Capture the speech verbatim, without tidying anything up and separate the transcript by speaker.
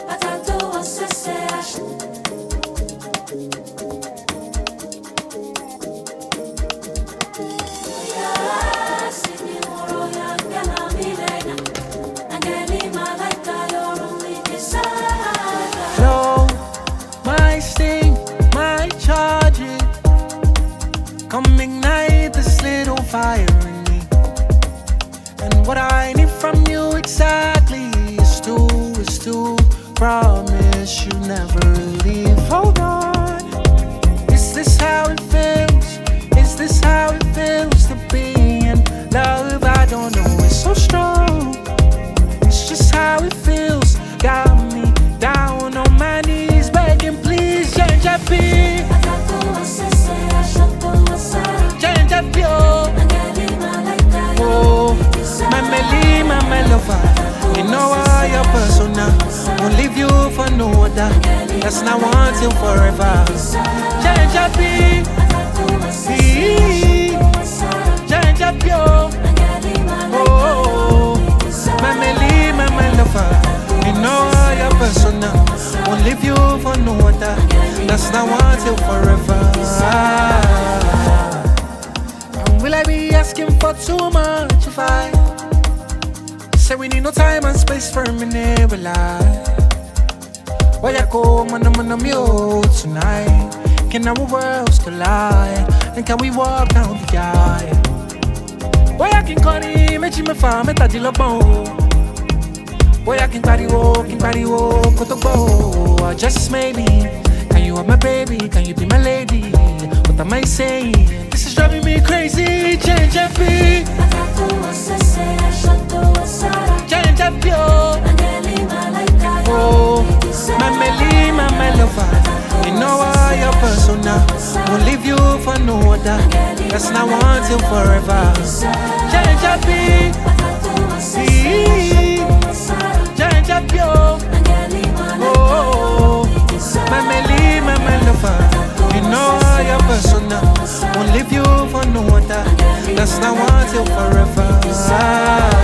Speaker 1: Flow, my sting, my charge it. Come ignite this little fire in me. And what I need from you exactly is to, is to promise you never leave. Hold on. Is this how it feels? Is this how it feels to be in love? I don't know, it's so strong. It's just how it feels. Got me down on my knees, begging, please change up it. Change up yo. Oh, my melody, my melody. You know I your persona. Won't leave you for no other. That's not one till forever. Change up it. Change up yo. Oh, my melody, my melody. You know I your persona. Won't leave you for no other. That's not one till forever. And will I be asking for too much if I say we need no time and space for a minute? Will I? Why I go man man I'm you tonight? Can our worlds collide? And can we walk down the aisle? Why I can call him, make him a farm, make a deal of boy, I can pariwo, can pariwo, kotobo. Just maybe, can you have my baby? Can you be my lady? What am I saying? This is driving me crazy. Change up it. Change up yo. Oh, my melody, my melody. You know I your persona. Won't leave you for no other. That's not one till forever. Change up it. Change up yo. Oh, my melody, my melody. You know I your persona. Won't leave you for no other. That's not one till forever.